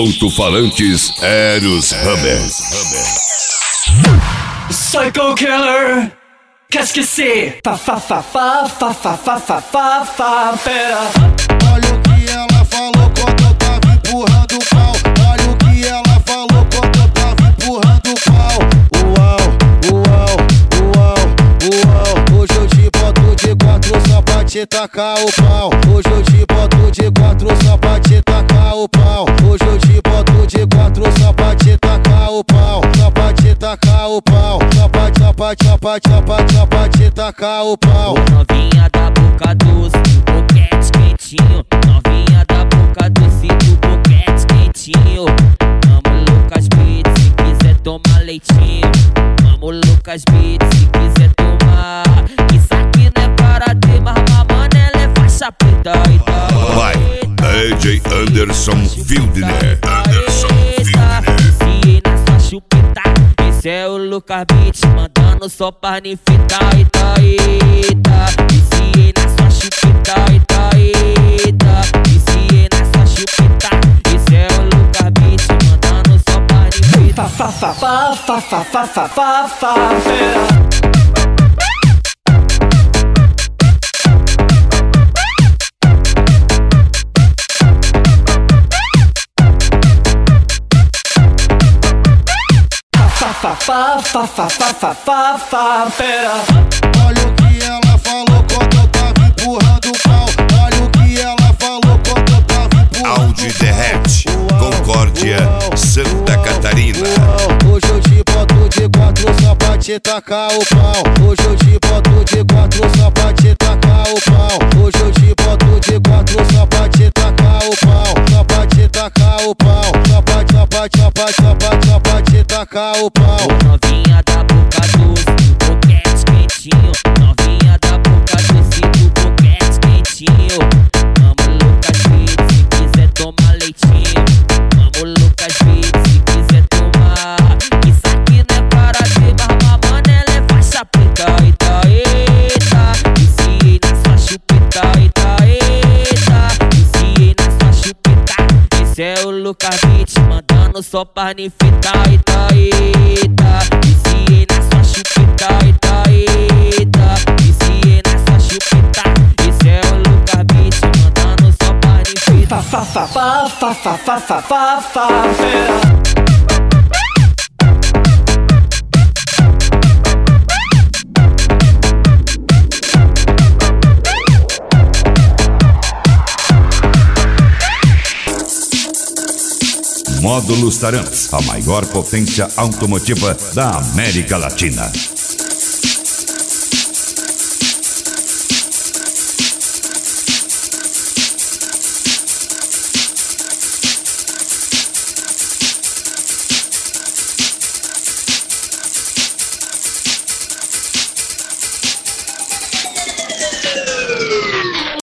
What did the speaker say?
Alto-falantes Eros Hammer. Psycho Killer, qu'est-ce que c'est? Fa fa fa fa fa fa fa fa fa fa, pera. Olha o que ela falou quando eu tava empurrando o pau. Olha o que ela falou quando eu tava empurrando o pau. Uau, uau, uau, uau. Hoje eu te boto de quatro só pra te tacar o pau. Hoje eu te boto de quatro só pra te tacar o pau. Hoje eu te boto de quatro só pra te tacar o pau. Só pra te tacar o pau. Só pra te tacar o pau. Novinha da boca doce, do boquete quentinho. Novinha da boca doce, do boquete quentinho. Vamos Lucas Beats, se quiser tomar leitinho. Vamos Lucas Beats, se quiser tomar. Isso aqui não é para ter, mas mamãe ela é faixa preta. Vai, DJ Anderson Fieldner. Viciei na sua chupeta. Esse é o Lucas Beats, mandando só pra nifitar. Viciei na sua chupeta. Viciei na sua chupeta. Esse é o Lucas Beats, mandando só pra nifitar. Fa fa fa fa fa fa fa fa fa, pera. Fa fa fa fa fa fa fa, pera. Olha o que ela falou quando eu tava empurrando o pau. Olha o que ela falou quando eu tava empurrando o pau. Audi Derrete, Concórdia, Santa Catarina. Hoje eu te boto de quatro só pra te tacar o pau. Hoje eu te boto de quatro só pra te tacar o pau. Hoje eu te boto de quatro só pra te tacar o pau. Só pra te tacar o pau. Só pra te tacar o pau. Novinha da boca doce, do boquete quentinho. Novinha da boca doce, do boquete quentinho. Vamos Lucas Beats, se quiser tomar leitinho. Vamos Lucas Beats, se quiser tomar. Isso aqui não é para ter, mas mamãe ela é faixa preta. Viciei na sua chupeta. Viciei na sua chupeta. Esse é o Lucas Beats, mandando só pra nifitar. Viciei na sua chupeta. Viciei na sua chupeta. Esse é o Lucas Beats, mandando só pra nifitar. Fa fa fa fa fa fa fa fa fa, pera. Módulos Taramps, a maior potência automotiva da América Latina.